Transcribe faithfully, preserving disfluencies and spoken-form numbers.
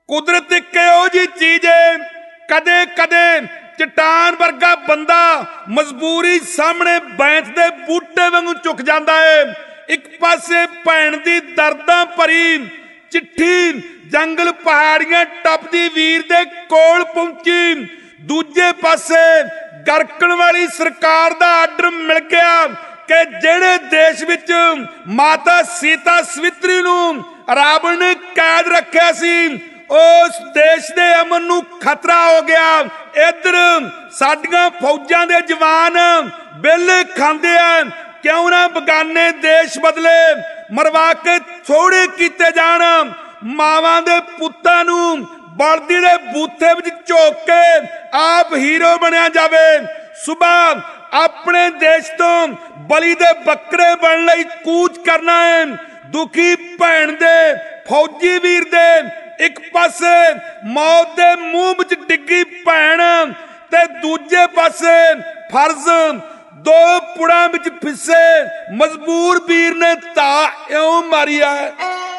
कुदरत एक इहो जी चीज है, कदे कदे चट्टान वर्गा बंदा मजबूरी सामने बैंत दे बूटे वांगू झुक जाता है। एक पासे भैन दी दर्दां भरी चिट्ठी जंगल पहाड़ियां टपदी वीर दे कोल पहुंची, दूजे पासे गरकण वाली सरकार दा आर्डर मिल गया कि जेड़े देश विच माता सीता सवित्री नूं रावण ने कैद रखिया सी उस देश दे अमन नूं खतरा हो गया। इधर साडियां फौजां दे जवान बिल खांदे आ, क्यों ना बगाने देश बदले मरवा के थोड़े कीते जाण। मावां दे पुत्तां नूं बलदी दे बूथे विच झोक के आप हीरो बनिया जावे। सुबह अपने देश तो बली दे बकरे बन लई कूच करना है। दुखी भैन दे फौजी वीर दे एक पासे मौत दे मुंह विच डिग्गी भैन ते दूजे पासे फर्ज दो पुड़ां विच फिसे मजबूर वीर ने ता इउं मारिया।